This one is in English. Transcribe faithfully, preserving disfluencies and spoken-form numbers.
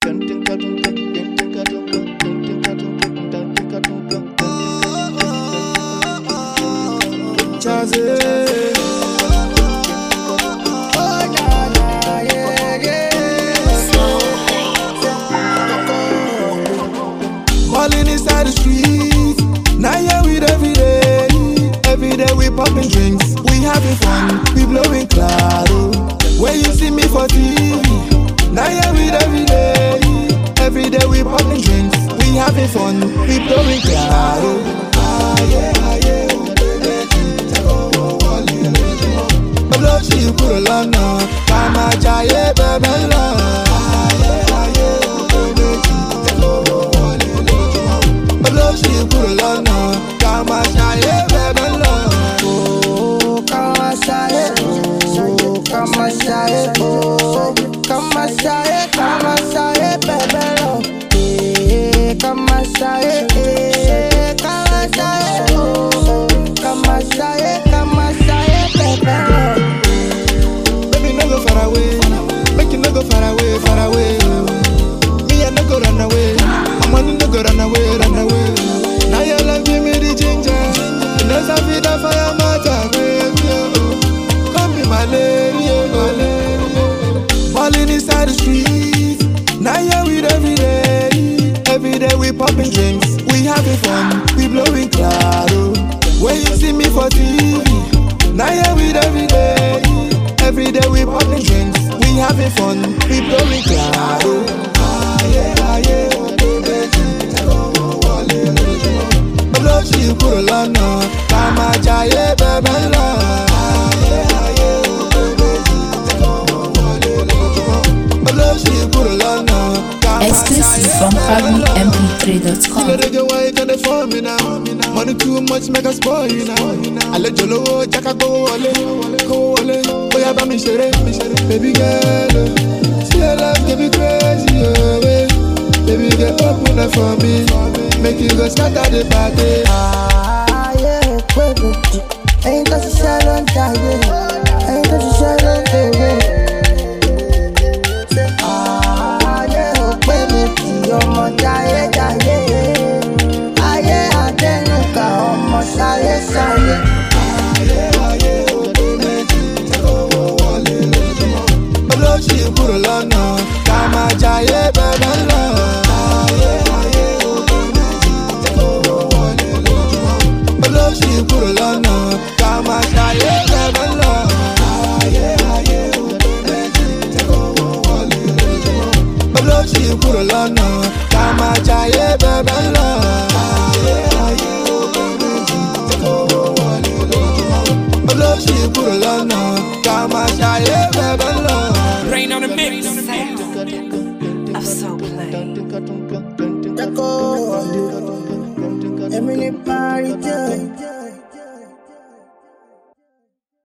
Falling inside the street, now yeah with every day. Every day we popping drinks, we having fun, we blowing claro. When you see me for T V, now yeah with every day. Every day we popping drinks, we having fun, we blowing claro. Ah yeah, ah yeah, blow she put a lot now, come on, jaye baby love. Ah yeah, ah yeah, blow she put a lot now, come on, jaye baby love. Oh, come on, jaye, oh, come on, jaye, oh, come on, jaye, come on, jaye, baby love. Eh, come on, jaye, eh, come on, jaye, oh, come on, jaye, come on, jaye, baby love. Baby, no go far away, make you no go far away, far away. Me I no go run away, I'm wanting to go run away, run away. Now your love give me the ginger, you know some feed the fire matter, baby. Oh. Come be my lady, oh, my lady. Oh. Falling inside the street, now you're with every day. Every day we popping drinks, we having fun, we blowing claro. When you see me for T V, now you're with every day. Every day we popping drinks, we having fun, we blowing claro. Ah yeah, ah yeah, blow she put a lot now, come on, jaye baby love. Ah yeah, ah yeah, blow she put a lot now, come on, Exclusive from Harvey M P three dot com. why can they for me now? Money too much make us spoil you now. I let you low, Jacka go all in, go all in. Oh yeah, but me share baby girl. See your love can be crazy, oh baby. Baby girl, open up for me, make you go scatter the party. Ah yeah, baby, ain't that a shell on that, ain't that a shell on that. Ah yeah, baby, you're my jaye, jaye. Ah yeah, I didn't look at my jaye, jaye. Ah yeah, ah yeah, blow she put a lot now, come on, jaye baby love. She put a lot now, come on, jaye baby love. Ah yeah, ah yeah, blow she put a lot now, come on, jaye baby love. Ah yeah, ah yeah, blow she put a lot now, come on, jaye baby love. Rain on the mix. I'm so plain. Every party.